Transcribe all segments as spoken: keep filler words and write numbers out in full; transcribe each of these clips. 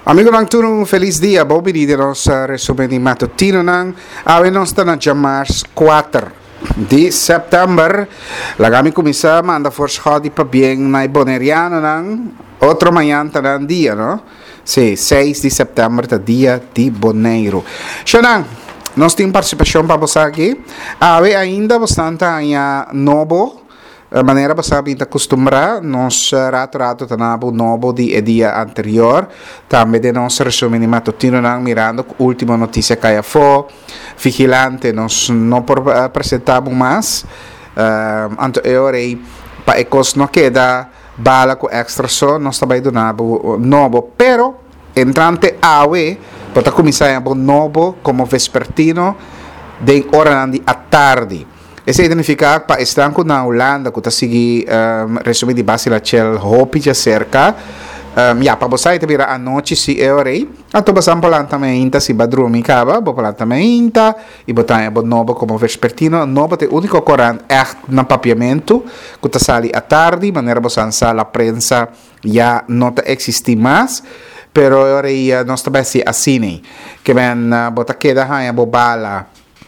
Amigo nang tunong feliz dia, Bobby di nos uh, resumen di matutino nang awe nos na Jamars quatro de setembro. Lagami kumisa manda forse hodi pa bien na boneriano nang outro manhã tanan dia, no? Sì, seis de setembro ta dia de boneiro. Xanang, nós temos participação para você aqui. Awe ainda bastante ainda novo. A maneira para saber acostumbrar, nós rato rato tanabo novo de dia anterior, também de nosso resumo de matutino nang mirando a última notícia que aí foi, vigilante nós não por apresentamos mais, uh, anto eu rei para ecos não queda bala com extra só, nós também do nabo novo, pero entrante awe para começar a novo como vespertino de hora de à tarde. Esse significa para estar na Holanda, que está seguindo um, resumo de base lá chel hopi já cerca, um, ya para você também a noite se eu rei, a tu basam polan também inta se badrumi cava, bo polan também inta e botar é novo como vespertino, novo é único coran é na papiamento, que está sali à tarde, maneira bosan sala prensa já não existe mais. Pero eu rei nós também se assine, que vem uh, botar queda ha bobala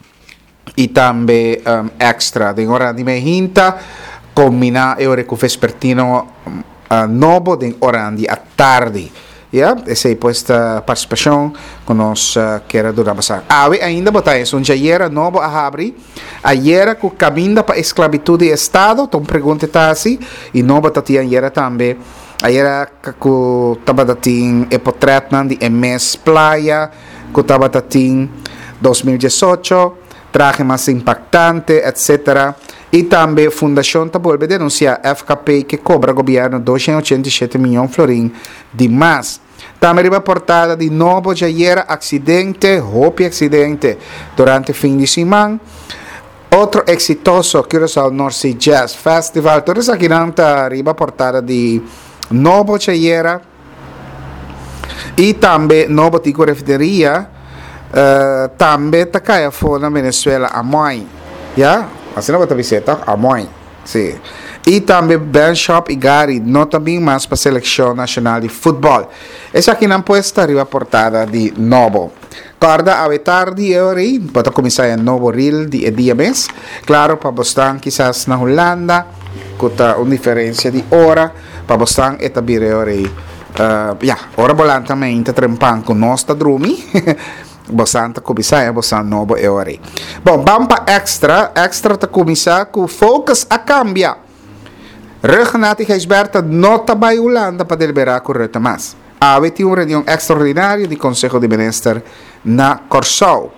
e também um, extra de hora de meia combina eu com vespertino uh, novo de hora de à tarde. Yeah? Essa é esta participação que nós uh, queremos durar passar. Ah, ainda botar isso, um dia novo a abrir, ayer que caminha para a esclavitud de Estado, então pergunta tá assim, e novo tá tinha ayer também, ayer que estava tinha o portrait de M S Playa, que estava tinha dois mil e dezoito, traje mais impactante, etcétera. E também a Fundação está volve a denunciar a F K P que cobra o governo duzentos e oitenta e sete milhões de florins de mais. Também arriba portada de novo já era acidente, hopi acidente, durante o fim de semana. Outro exitoso, que é o North Sea Jazz Festival. Toda essa aqui não está arriba portada de novo já era. E também novo tipo de refinaria. Uh, também está caia fora na Venezuela a mãe, já? Assim não vai ter visita a mãe, sim. E também Ben Shop e Gary não também mais para a seleção nacional de futebol. Essa aqui não pode estar a portada de novo. Corda a tarde e hora para começar a novo reel de dia mês. Claro para bostan quizás na Holanda, com uma diferença de hora para bostan e também hora. Uh, yeah, hora bolan também está trempando com nós tá drumi. Bastante começar, bastante novo é hora. Bom, vamos para extra. Extra está começar com o focus a cambiar. Regnati Geisberta não está para Holanda para deliberar com o mais. Há uma reunião extraordinária do Conselho de Bem-Estar na Corsou.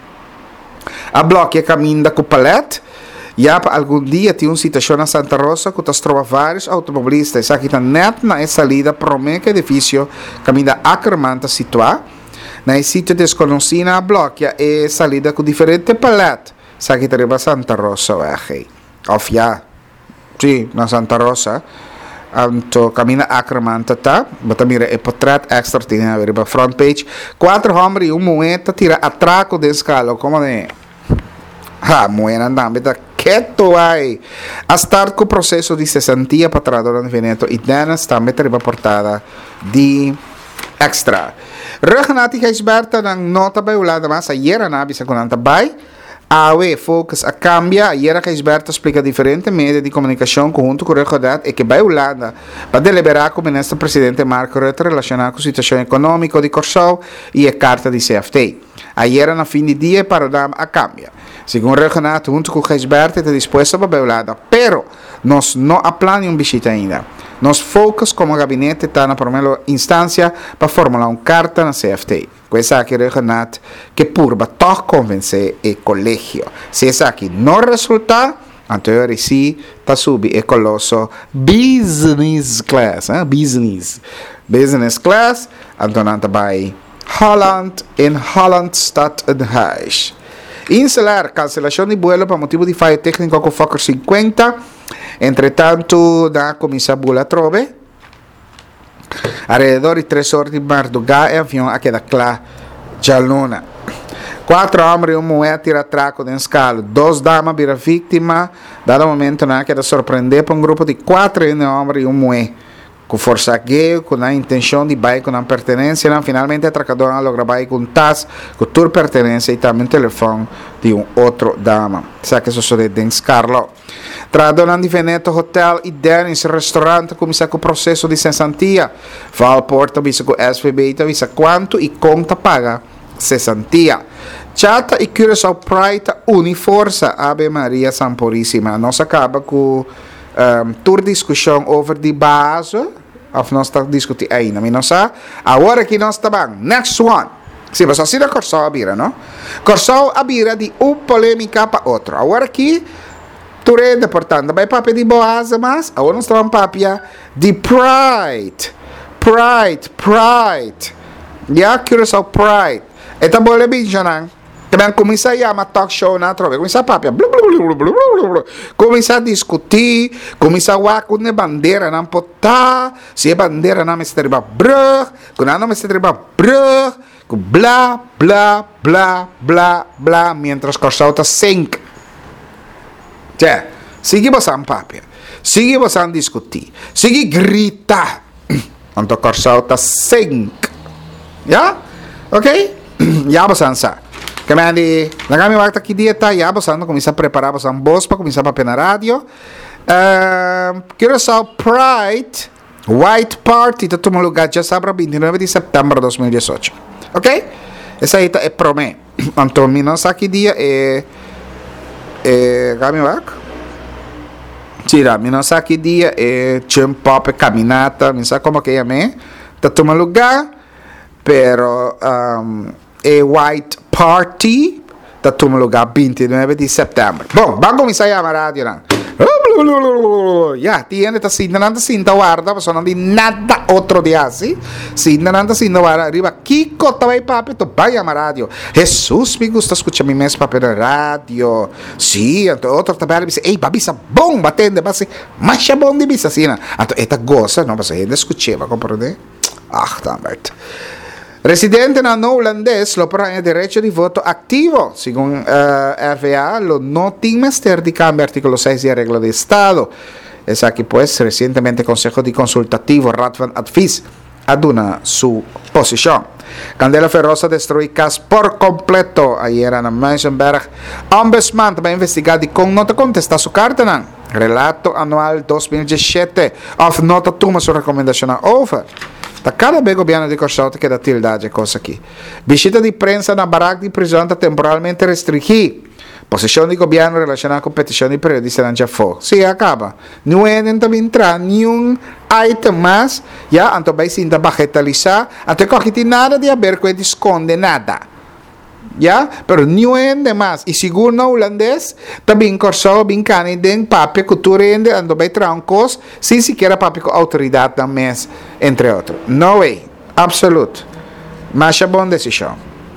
A bloco caminha com o palete. Já para algum dia tinha uma situação na Santa Rosa que está trova vários automobilistas. Aqui está net na salida para o edifício caminha acremanta situado. Na sítio desconhecido a bloqueia e salida com diferente palete. Sabe que arriba Santa Rosa é of já, sim, na Santa Rosa. Anto camina acremanta tá, bota mira e portrait extraordinário arriba front page. Quatro homens e uma moeda tira atraco de escala, como é? Ha, moeda andando, beta quieto aí. A start com o processo de cesantia para trabalhador de Veneto e Denas também arriba portada de extra. Regnati Geisberta ng nota ba ulada mas ayer na bisa kunanta bay awe focus a cambia ayer Geisberta explica diferente media de comunicação conjunto com Regnati e que vai ulada para deliberar com o ministro presidente Marco Rutte relacionado com a situação econômica de Corsou e a carta de C F T. Ayer na fim de dia para dar a cambia. Segundo Regnati junto com Geisberta está disposto para ulada, pero nós não há plano um visita ainda. Nos focus como gabinete está na primeira instância para formular uma carta na C F T. Questa aqui é Renato que purba toch convencer o colégio. Se essa aqui não resultar, então sim está subir o colosso business class, eh? business, business class. Então não vai Holland em Holland Stad en Huis. Inselar cancelação de vuelo para motivo de falha técnica com Fokker cinquenta. Entretanto, na comissão Bula Trove, alrededor de três horas de madrugada, o avião a queda clara já luna. Quatro homens e uma mulher tira traco de escala. Dois damas viram vítima. Dado momento, na queda surpreender para um grupo de quatro homens e uma mulher. com força gay, com a intenção de bair com a pertenência, não, finalmente a tracadora logra bair com tas, com tua pertenência e também o telefone de um outro dama. Sabe que isso sucede em Scarlo. Tradonando di Veneto Hotel e Dennis restaurante comincia com o processo de cessantia. Fa al porta visa com S V B visa quanto e conta paga cessantia. Chata e Curaçao Pride Uniforça Ave Maria Samporissima. Nós acaba com um, tour discussão over di base. Of nós está discutindo ainda, mas não sabe. Agora que nós estamos next one. Sim, mas assim da Corsao abira, não? Corsao abira de uma polêmica para outra. Agora que Turende, portanto, vai papel de boasa, mas agora nós estamos papel de Pride. Pride, Pride. Já, Curaçao Pride. Esta bola é bem, Janang. Também começa a chamar talk show na trova. Começa a papel. Começa a discutir. Começa a falar com a bandeira não pota. Se a bandeira não me estriba brug. Quando não me estriba brug. Blá, blá, blá, blá, blá. Mientras Corsao está cinco. Cioè, sigue passando papel, sigue passando discutir, sigue gritar, quando Corsao está cinco, já? Ok? Já passando sa. Quindi, na kami wakta ki dia ta, já passando, começa a preparar passando voz para começar a na rádio. Uh, Curaçao Pride White Party, está tomando lugar já sabe, vinte e nove de setembro de dois mil e dezoito. Ok? Essa aí é para mim. Então, mi não sa que dia é Eh, kami wak? Tira, mi non sa che dia e c'è un po' per camminata, mi sa come che io me, da tuma lugar, però um, è White Party, da tuma lugar vinte e nove di settembre. Bom, banco mi sai a radio, no? Ya, tiene ta sinda nanda sinda guarda, ma sono di nada otro dia, sì? Sinda nanda sinda guarda, arriva Kiko tawai papi, to vai a radio. Jesus, mi gusta escuchar mi mes papi na radio. Sì, anto otro tabela dice, "Ehi, babisa bom, batende, basi, masha bom di bisa sina." Anto eta goza, no, basi, ed escucheva, comprende? Ah, tambert. Residente no holandés lo prende derecho de voto activo, según uh, R V A, lo no tiene master de cambio artículo seis de regla de Estado. Es aquí pues recientemente Consejo de Consultativo Radvan Advis aduna su posición. Candela Ferrosa destruye caso por completo ayer en Meisenberg. Ombudsman va a investigar y con nota contesta su carta. Relato anual dos mil diecisiete of nota toma su recomendación over. Da cada vez governo di Corsao che da tildade cosa aqui. Visita di prensa na barraca di prisão está temporalmente restringida. Posição de governo relacionada com petição de periodista não já foi. Sim, acaba. Não é também entrar nenhum item mais, já, então vai se ainda bagatelizar, até que não nada de haver com esconde nada. Ya, pero não é mais. E segundo o holandês, também Corsao bem canadien papel cultura ende ando vai trancos, sem sequer papel com autoridade da mês, entre outros. No way, absoluto. Mas é boa decisão.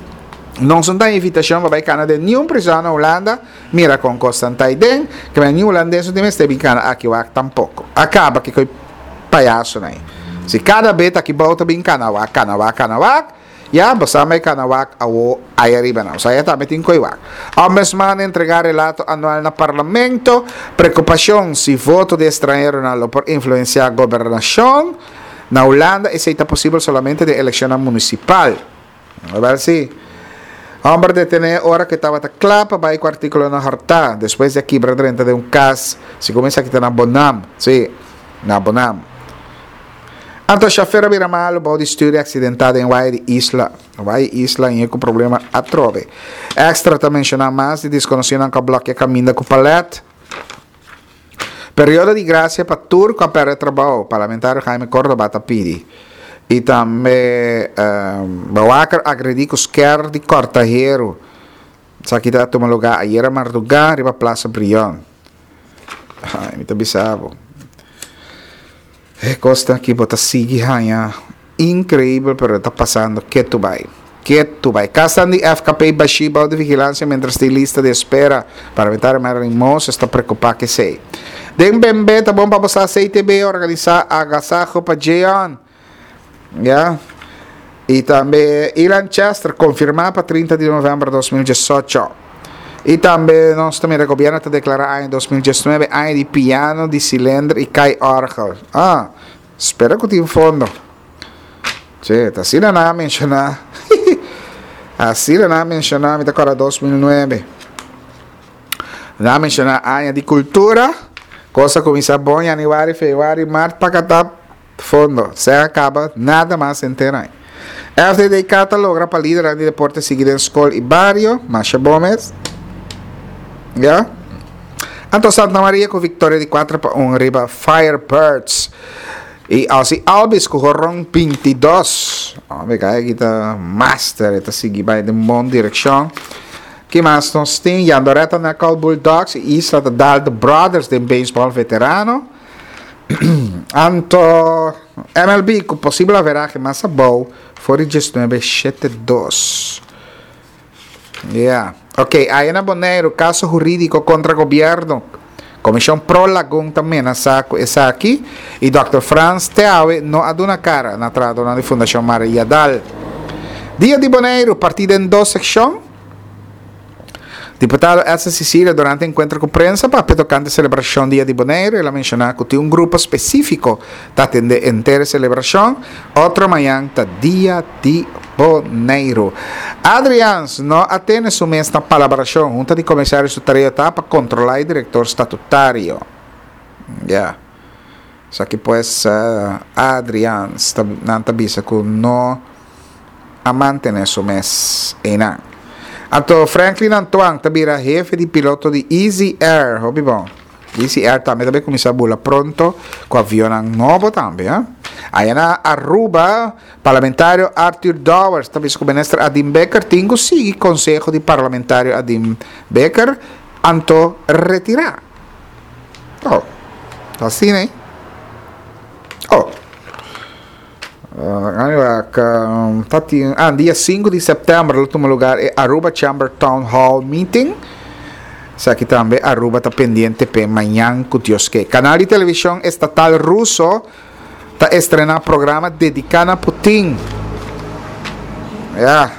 Não são tão invitação para vai canadien nenhum prisão na Holanda, mira com Constantijn den, que nenhum holandês não tem mais bem cana aqui o tampouco. Acaba que coi palhaço né. Se cada vez aqui volta bem canawak, canawak, canawak. Ya, bersama kanawak awo ayariba na. Saya também tem coiwak. Ombudsman entregar relato anual na parlamento. Preocupação se voto de estrangeiro na por influenciar a governação. Na Holanda, isso está possível solamente de eleição municipal. A ver se. Hombre detener hora que estava clapa vai com o artículo na harta. Depois de aqui, brother, de um caso. Se começa aqui na Bonam. Sim, na Bonam. Anto chauffeur vira malo, body studio accidentado em Hawaii Isla. Hawaii Isla em com problema a trove. Extra também mencionar mais de desconhecido que bloqueia caminho com palete. Período de graça para turco a perder trabalho. Parlamentar Jaime Córdoba pidi. E também um, Bawakar agrediu com esquerda de cortajero. Sa kita toma lugar ayer a madrugada riba Plaza Brion. Ai, me tá bizarro. É costa que bota sigue hanha incrível, pero está passando que tu vai. Que tu vai. Castan de F K P Bashiba de vigilância mientras de lista de espera parlamentar Marilyn Moss está preocupado que sei. Den bembe tá bom para você C T B organizar agasajo para Jeon. Ya. E também Ilan Chester confirmar para trinta de novembro de dois mil e dezoito. E também nós também o governo está declarando em dois mil e dezenove ano de piano, de cilindro e cai orgel. Ah, Espera que tenha fundo. Che, tá assim na mencionar. Assim na mencionar, me agora dois mil e nove. Na mencionar a área de cultura, coisa começa bom em janeiro, fevereiro, março, para cada fundo. Se acaba, nada mais inteiro. F D D catalogra para líder de deporte seguido em escola e barrio, Masha Gomes. Yeah. Anto Santa Maria com vitória de quatro para um riba Firebirds. E assim Alves com Horron vinte e dois. Oh, vega aqui tá master, está seguindo vai de boa direção. Que mais nós tem? Yandoreta na Cal Bulldogs e Isla da Daldo Brothers de beisebol veterano. Anto M L B com possível averagem mais bom, foi dezenove setenta e dois. Yeah. Ok, aí na Bonaire, caso jurídico contra governo. Comissão Pro Lagoon também na saco essa aqui. E doutor Franz Teaue não aduna cara na tradona de Fundação Maria Dal. Dia de Bonaire, partida em duas secções. Deputado Elsa Sicilia, durante o encontro com prensa, para tocante a celebração Dia de Bonaire, ela mencionou que tem um grupo específico para atender inteira celebração. Outro amanhã está Dia de Bonaire. Adrians não atende sua mesma colaboração junto de comissário de tarefa para controlar o diretor estatutário. Yeah. Só que, pues, uh, Adrians não está vista que não a manter seu mês em ano. Anto Franklin Antoine tabira jefe de piloto de Easy Air, hobby bom. Easy Air também também começa a bula pronto com avião novo também, eh? Aí na Aruba, parlamentário Arthur Dowers, também com o ministro Adim Becker, tenho sigue consejo de parlamentário Adim Becker, anto retirar. Oh, assim, né? Oh. Uh, ah, dia cinco de setembro, no último lugar é Aruba Chamber Town Hall Meeting. Isso aqui também, Aruba está pendente para amanhã, que Deus quer. Canal de televisão estatal russo está estrenando programa dedicado a Putin. Yeah.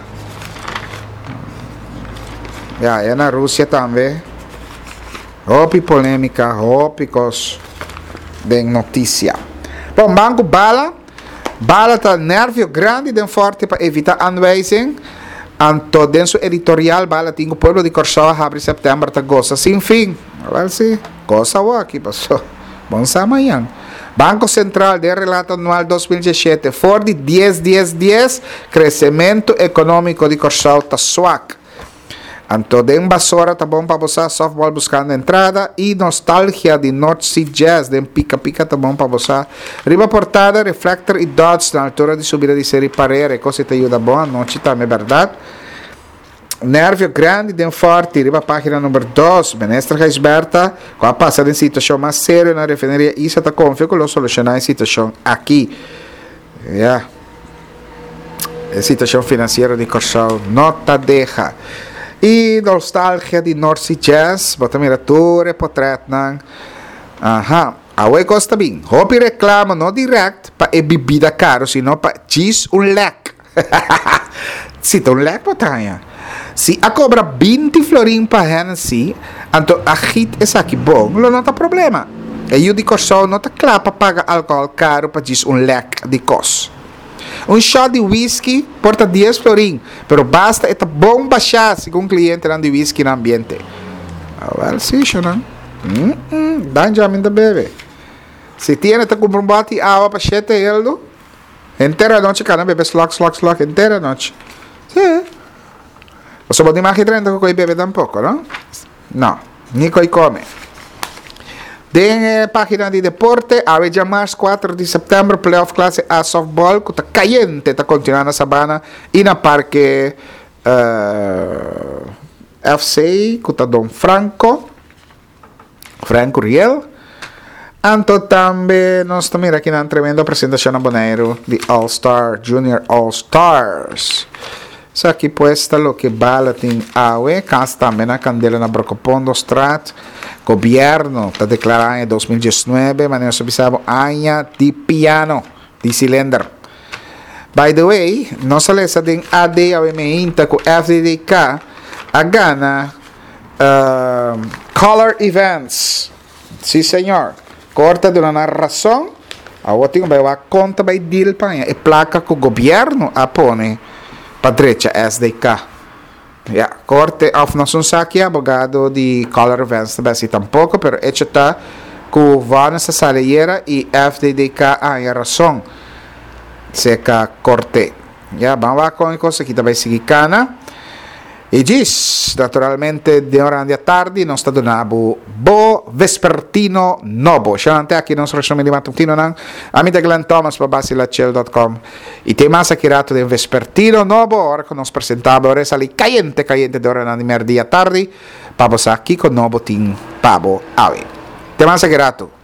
Yeah, é na Rússia também. Hopi polêmica, hopi cos de notícia. Bom, Banco Bala. Bala está nervio grande e forte para evitar anwijzing. Anto denso editorial Bala tem o pueblo de Corsao abre setembro tá goza sem fim. Well, sim, goza o aqui passou. Bom amanhã. Banco Central de relato anual dois mil e dezessete, for de dez, dez, dez, crescimento econômico de Corsao está swak. Anto de invasora tá bom para você softball buscando entrada e nostalgia de North Sea Jazz de pica pica tá bom para você. Riba portada, reflector e dots na altura de subida de série parere, cosa te ajuda bom, noite também é verdade. Nervio grande de forte, riba página número dois, Menestra Gaisberta, com a passada em situação mais séria na refineria Isa tá confio que lo solucionar em situação aqui. Yeah. A situação financeira de Corsao não tá deixa. E nostalgia de North Sea Jazz, bota miratura, portrait ng aha, away costa bem. Hopi reclama no direct para e bebida caro, sino para cheese un lek. Cita un lek botanya. Si a cobra vinte florin para Hennessy, anto a hit essa aqui bom, lo não tá problema. E eu de Corsao não tá claro para pagar álcool caro para cheese un lek de cos. Um shot de whisky porta dez florin, pero basta esta bomba chá segundo cliente de whisky no ambiente. Well, sim, não? Hum, hum, dan jamin da bebe. Se tiene esta comprobati agua para sete eldo, entera noche cara bebe slok, slok, slok, entera noche. Sì. Posso pode immaginare che coi bebe tampoco, no? No, ni coi come. Den página de deporte, a março quatro de setembro, playoff classe A softball, que está caliente, está continuando na sabana, e na parque uh, F C, que está Dom Franco, Franco Riel. Anto também, nós também aqui na tremenda apresentação na Bonaire de All Star, Junior All Stars. Isso aqui puesta lo que bala tem awe, casa também na candela na Brocopondo Strat, governo está declarando em dois mil e dezenove, maneira subisabo, anha de piano, de cylinder. By the way, nossa lesa tem A D A M inta com F D D K, a gana uh, Color Events. Sim, senhor. Corta de uma narração A tinha vai a conta vai deal pa e placa que o governo apone padrecha S D K. Ja, corte of não são aqui abogado de color events também tampouco, pero hecho tá que va nessa saliera e F D D K a razão. Seca corte. Ja, vamos lá com coisa que também seguir cana. E diz, naturalmente, de ora a tarde, non sta donando bo vespertino nobo. Sciante aqui non resume di mattutino nan. Amita Glenn Thomas per basilacel punto com. I tema sakirato del vespertino nobo, ora che nos presentava ora sali caliente caliente de ora di merdi a tardi. Pabo sa qui con nobo tin pabo avi. Tema sakirato.